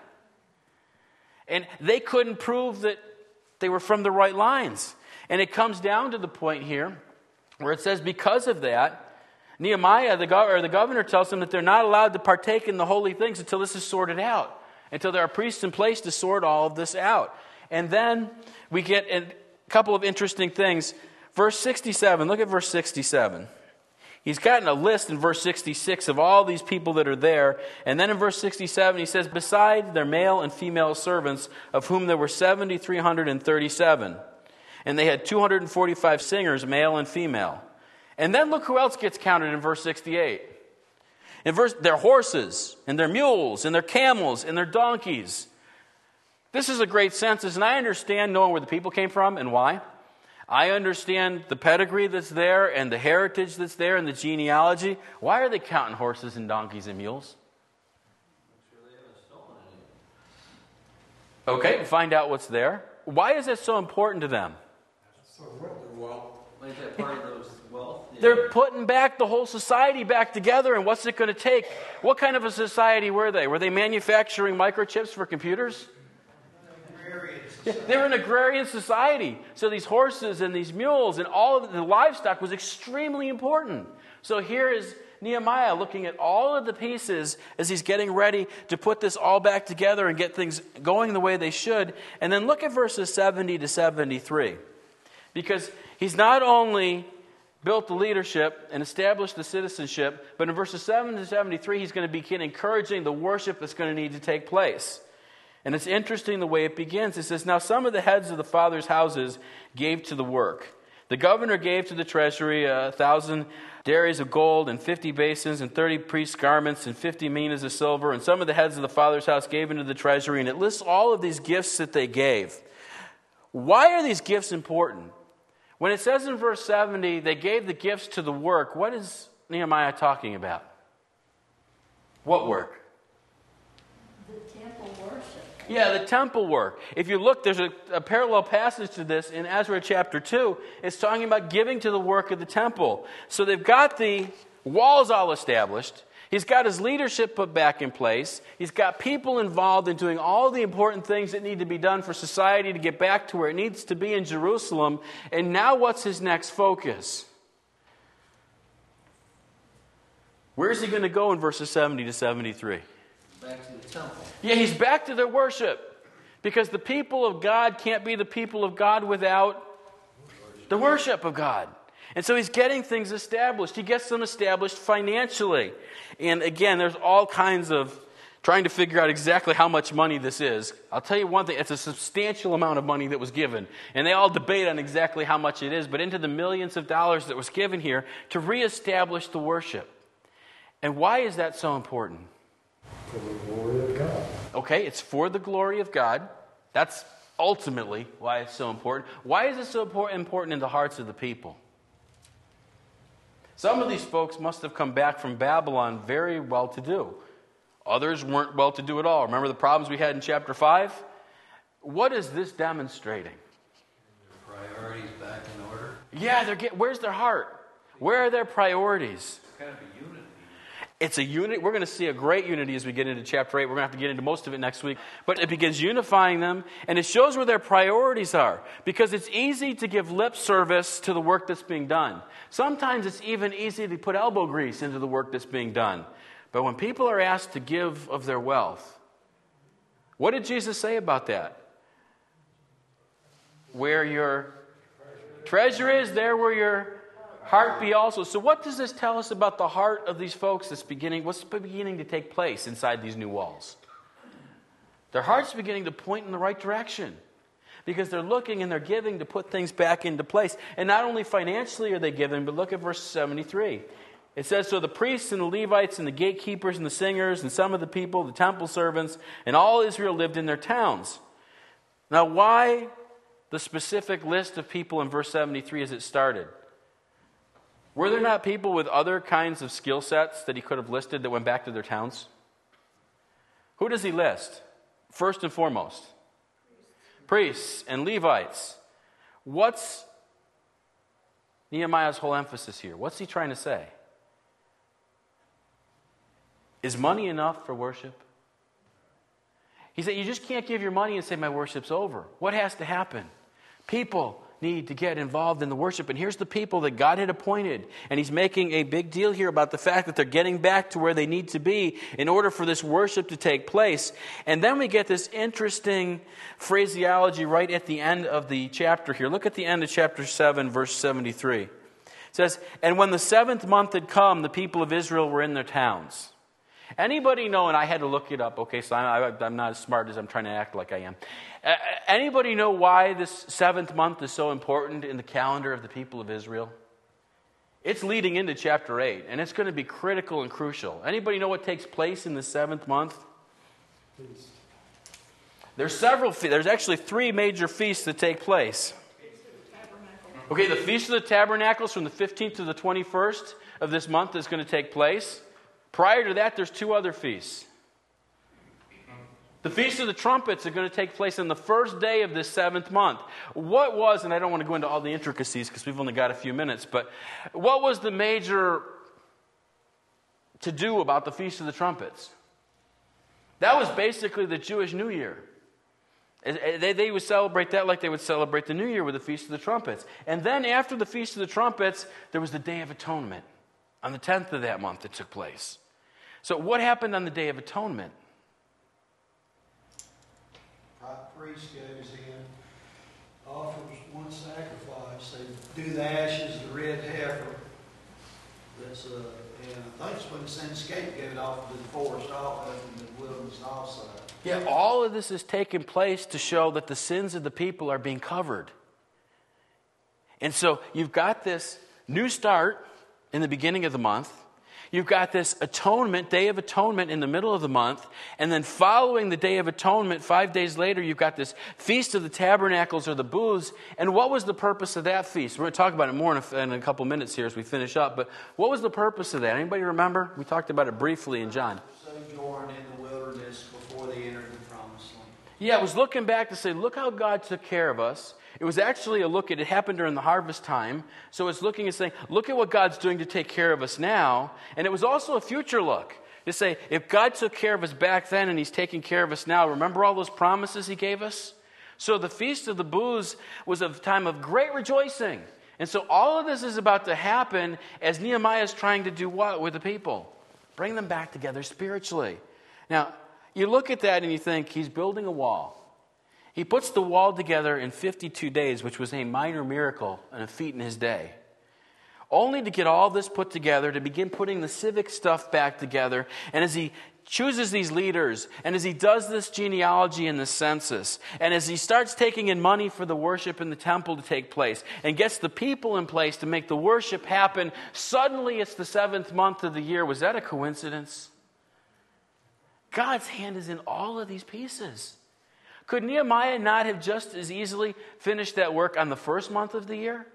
And they couldn't prove that they were from the right lines. And it comes down to the point here where it says because of that, Nehemiah, the, gov- or the governor, tells them that they're not allowed to partake in the holy things until this is sorted out, until there are priests in place to sort all of this out. And then we get a couple of interesting things. Verse sixty-seven, look at verse sixty-seven. He's gotten a list in verse sixty-six of all these people that are there. And then in verse sixty-seven, he says, beside their male and female servants, of whom there were seven thousand three hundred thirty-seven. And they had two hundred forty-five singers, male and female. And then look who else gets counted in verse sixty-eight. In verse, their horses, and their mules, and their camels, and their donkeys. This is a great census, and I understand knowing where the people came from and why. I understand the pedigree that's there, and the heritage that's there, and the genealogy. Why are they counting horses and donkeys and mules? Make sure they haven't stolen any. Okay, find out what's there. Why is that so important to them? So what, well, Like that part of those wealth. Yeah. They're putting back the whole society back together, and what's it going to take? What kind of a society were they? Were they manufacturing microchips for computers? Yeah, they were an agrarian society. So these horses and these mules and all of the livestock was extremely important. So here is Nehemiah looking at all of the pieces as he's getting ready to put this all back together and get things going the way they should. And then look at verses seventy to seventy-three. Because he's not only built the leadership and established the citizenship, but in verses seventy to seventy-three, he's going to begin encouraging the worship that's going to need to take place. And it's interesting the way it begins. It says, now some of the heads of the fathers' houses gave to the work. The governor gave to the treasury a thousand darius of gold and fifty basins and thirty priests' garments and fifty minas of silver. And some of the heads of the father's house gave into the treasury. And it lists all of these gifts that they gave. Why are these gifts important? When it says in verse seventy, they gave the gifts to the work, what is Nehemiah talking about? What work? The temple worship. Yeah, the temple work. If you look, there's a, a parallel passage to this in Ezra chapter two. It's talking about giving to the work of the temple. So they've got the walls all established. He's got his leadership put back in place. He's got people involved in doing all the important things that need to be done for society to get back to where it needs to be in Jerusalem. And now what's his next focus? Where's he going to go in verses seventy to seventy-three? Back to the temple. Yeah, he's back to their worship. Because the people of God can't be the people of God without the worship of God. And so he's getting things established. He gets them established financially. And again, there's all kinds of trying to figure out exactly how much money this is. I'll tell you one thing, it's a substantial amount of money that was given. And they all debate on exactly how much it is, but into the millions of dollars that was given here to reestablish the worship. And why is that so important? for the glory of God. Okay, it's for the glory of God. That's ultimately why it's so important. Why is it so important in the hearts of the people? Some of these folks must have come back from Babylon very well-to-do. Others weren't well-to-do at all. Remember the problems we had in chapter five? What is this demonstrating? Priorities back in order. Yeah, they're get, where's their heart? Where are their priorities? kind of a unity. It's a unit. We're going to see a great unity as we get into chapter eight. We're going to have to get into most of it next week. But it begins unifying them, and it shows where their priorities are. Because it's easy to give lip service to the work that's being done. Sometimes it's even easy to put elbow grease into the work that's being done. But when people are asked to give of their wealth, what did Jesus say about that? Where your treasure is, there where your heart be also. So what does this tell us about the heart of these folks that's beginning, what's beginning to take place inside these new walls? Their heart's beginning to point in the right direction. Because they're looking and they're giving to put things back into place. And not only financially are they giving, but look at verse seventy-three. It says, so the priests and the Levites and the gatekeepers and the singers and some of the people, the temple servants, and all Israel lived in their towns. Now why the specific list of people in verse seventy-three as it started? Were there not people with other kinds of skill sets that he could have listed that went back to their towns? Who does he list? First and foremost, priests and Levites. What's Nehemiah's whole emphasis here? What's he trying to say? Is money enough for worship? He said, you just can't give your money and say, my worship's over. What has to happen? People need to get involved in the worship. And here's the people that God had appointed. And he's making a big deal here about the fact that they're getting back to where they need to be in order for this worship to take place. And then we get this interesting phraseology right at the end of the chapter here. Look at the end of chapter seven, verse seventy-three. It says, and when the seventh month had come, the people of Israel were in their towns. Anybody know, and I had to look it up, okay, so I'm, I'm not as smart as I'm trying to act like I am. Uh, anybody know why this seventh month is so important in the calendar of the people of Israel? It's leading into chapter eight, and it's going to be critical and crucial. Anybody know what takes place in the seventh month? Feast. There's several feasts. There's actually three major feasts that take place. Okay, the Feast of the Tabernacles from the fifteenth to the twenty-first of this month is going to take place. Prior to that, there's two other feasts. The Feast of the Trumpets are going to take place on the first day of this seventh month. What was, and I don't want to go into all the intricacies because we've only got a few minutes, but what was the major to-do about the Feast of the Trumpets? That was basically the Jewish New Year. They, they would celebrate that like they would celebrate the New Year with the Feast of the Trumpets. And then after the Feast of the Trumpets, there was the Day of Atonement on the tenth of that month that took place. So what happened on the Day of Atonement? High priest goes in, offers one sacrifice. They do the ashes, the red heifer. That's uh, and I think it's when they send the scapegoat off to the forest, off in the wilderness also. Yeah, all of this is taking place to show that the sins of the people are being covered. And so you've got this new start in the beginning of the month. You've got this atonement, Day of Atonement in the middle of the month. And then following the Day of Atonement, five days later, you've got this Feast of the Tabernacles or the Booths. And what was the purpose of that feast? We're going to talk about it more in a, in a couple minutes here as we finish up. But what was the purpose of that? Anybody remember? We talked about it briefly in John. Sojourn in the wilderness before they entered the promised land. Yeah, it was looking back to say, look how God took care of us. It was actually a look at it happened during the harvest time. So it's looking and saying, look at what God's doing to take care of us now. And it was also a future look to say, if God took care of us back then and he's taking care of us now, remember all those promises he gave us? So the Feast of the Booths was a time of great rejoicing. And so all of this is about to happen as Nehemiah is trying to do what with the people? Bring them back together spiritually. Now, you look at that and you think, he's building a wall. He puts the wall together in fifty-two days, which was a minor miracle and a feat in his day. Only to get all this put together, to begin putting the civic stuff back together. And as he chooses these leaders, and as he does this genealogy and the census, and as he starts taking in money for the worship in the temple to take place, and gets the people in place to make the worship happen, suddenly it's the seventh month of the year. Was that a coincidence? God's hand is in all of these pieces. Could Nehemiah not have just as easily finished that work on the first month of the year?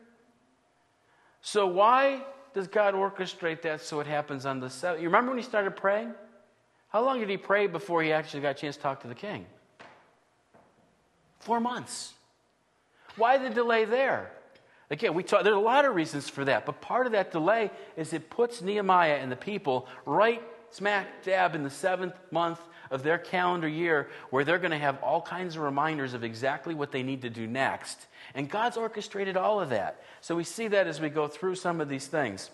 So why does God orchestrate that so it happens on the seventh? You remember when he started praying? How long did he pray before he actually got a chance to talk to the king? Four months. Why the delay there? Again, we talk, there's a lot of reasons for that, but part of that delay is it puts Nehemiah and the people right smack dab in the seventh month of their calendar year, where they're going to have all kinds of reminders of exactly what they need to do next. And God's orchestrated all of that. So we see that as we go through some of these things.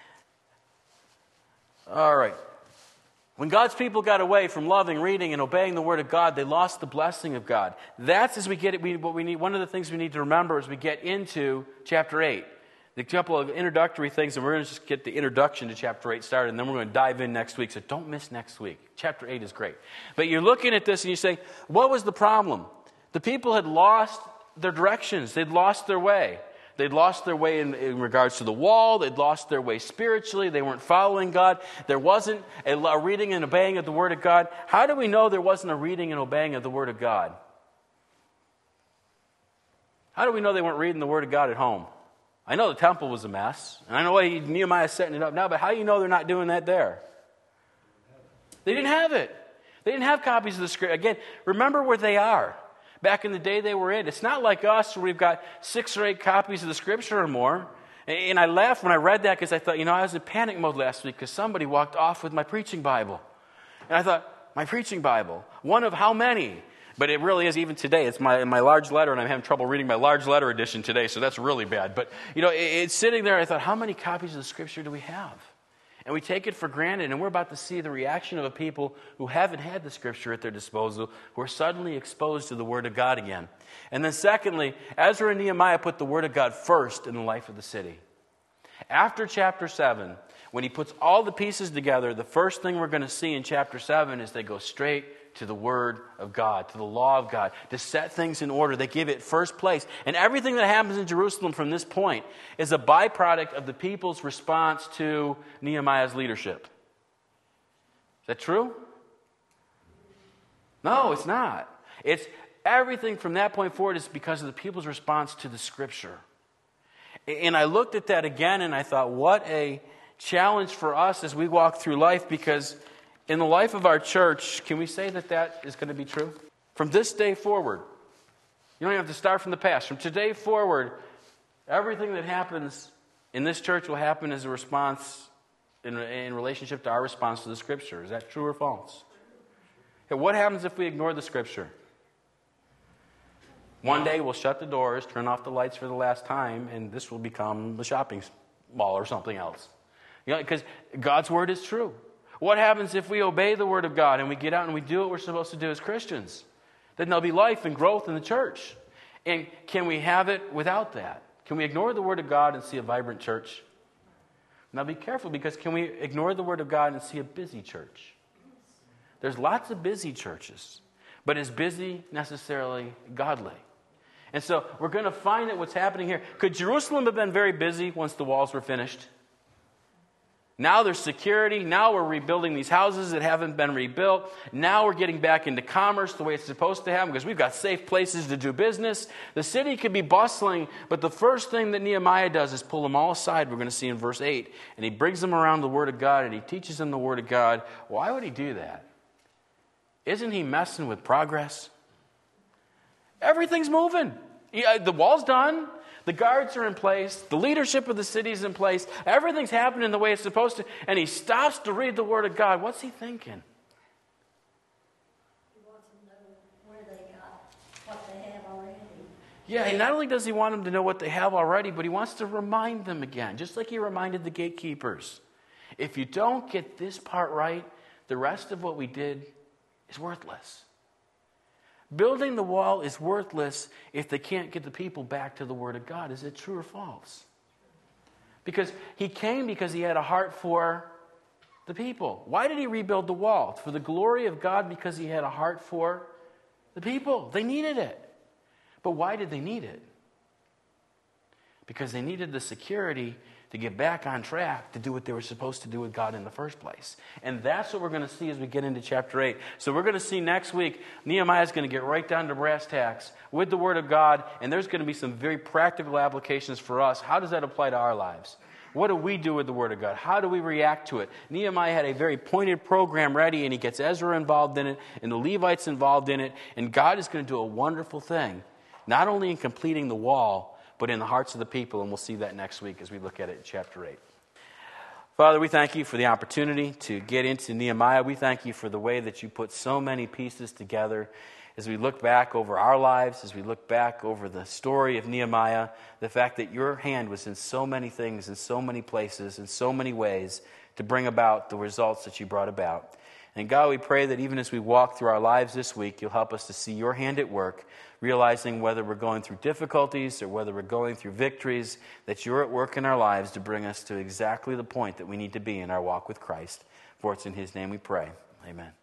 All right. When God's people got away from loving, reading, and obeying the Word of God, they lost the blessing of God. That's as we get it. We, what we need. One of the things we need to remember as we get into chapter eight. The couple of introductory things, and we're going to just get the introduction to chapter eight started, and then we're going to dive in next week. So don't miss next week. Chapter eight is great. But you're looking at this and you say, what was the problem? The people had lost their directions. They'd lost their way. They'd lost their way in, in regards to the wall. They'd lost their way spiritually. They weren't following God. There wasn't a, a reading and obeying of the Word of God. How do we know there wasn't a reading and obeying of the Word of God? How do we know they weren't reading the Word of God at home? I know the temple was a mess, and I know why Nehemiah is setting it up now, but how do you know they're not doing that there? They didn't have it. They didn't have copies of the script. Again, remember where they are. Back in the day they were in. It's not like us where we've got six or eight copies of the scripture or more. And I laughed when I read that because I thought, you know, I was in panic mode last week because somebody walked off with my preaching Bible. And I thought, my preaching Bible? One of how many? But it really is, even today. It's my my large letter, and I'm having trouble reading my large letter edition today, so that's really bad. But, you know, it, it's sitting there, I thought, how many copies of the Scripture do we have? And we take it for granted, and we're about to see the reaction of a people who haven't had the Scripture at their disposal, who are suddenly exposed to the Word of God again. And then secondly, Ezra and Nehemiah put the Word of God first in the life of the city. After chapter seven, when he puts all the pieces together, the first thing we're going to see in chapter seven is they go straight to the Word of God, to the law of God, to set things in order. They give it first place. And everything that happens in Jerusalem from this point is a byproduct of the people's response to Nehemiah's leadership. Is that true? No, it's not. It's everything from that point forward is because of the people's response to the Scripture. And I looked at that again and I thought, what a challenge for us as we walk through life, because in the life of our church, can we say that that is going to be true? From this day forward, you don't even have to start from the past. From today forward, everything that happens in this church will happen as a response in, in relationship to our response to the Scripture. Is that true or false? Okay, what happens if we ignore the Scripture? One day we'll shut the doors, turn off the lights for the last time, and this will become a shopping mall or something else. You know, because God's Word is true. What happens if we obey the Word of God and we get out and we do what we're supposed to do as Christians? Then there'll be life and growth in the church. And can we have it without that? Can we ignore the Word of God and see a vibrant church? Now be careful, because can we ignore the Word of God and see a busy church? There's lots of busy churches, but is busy necessarily godly? And so we're going to find that what's happening here. Could Jerusalem have been very busy once the walls were finished? Now there's security. Now we're rebuilding these houses that haven't been rebuilt. Now we're getting back into commerce the way it's supposed to happen, because we've got safe places to do business. The city could be bustling, but the first thing that Nehemiah does is pull them all aside. We're going to see in verse eight. And he brings them around the Word of God, and he teaches them the Word of God. Why would he do that? Isn't he messing with progress? Everything's moving. Yeah, the wall's done. The guards are in place. The leadership of the city is in place. Everything's happening the way it's supposed to. And he stops to read the Word of God. What's he thinking? He wants them to know where they got what they have already. Yeah, and not only does he want them to know what they have already, but he wants to remind them again, just like he reminded the gatekeepers. If you don't get this part right, the rest of what we did is worthless. Building the wall is worthless if they can't get the people back to the Word of God. Is it true or false? Because he came because he had a heart for the people. Why did he rebuild the wall? For the glory of God, because he had a heart for the people. They needed it. But why did they need it? Because they needed the security to get back on track to do what they were supposed to do with God in the first place. And that's what we're going to see as we get into chapter eight. So we're going to see next week, Nehemiah is going to get right down to brass tacks with the Word of God, and there's going to be some very practical applications for us. How does that apply to our lives? What do we do with the Word of God? How do we react to it? Nehemiah had a very pointed program ready, and he gets Ezra involved in it, and the Levites involved in it, and God is going to do a wonderful thing, not only in completing the wall, but in the hearts of the people, and we'll see that next week as we look at it in chapter eight. Father, we thank you for the opportunity to get into Nehemiah. We thank you for the way that you put so many pieces together. As we look back over our lives, as we look back over the story of Nehemiah, the fact that your hand was in so many things, in so many places, in so many ways to bring about the results that you brought about. And God, we pray that even as we walk through our lives this week, you'll help us to see your hand at work, realizing whether we're going through difficulties or whether we're going through victories, that you're at work in our lives to bring us to exactly the point that we need to be in our walk with Christ. For it's in his name we pray. Amen.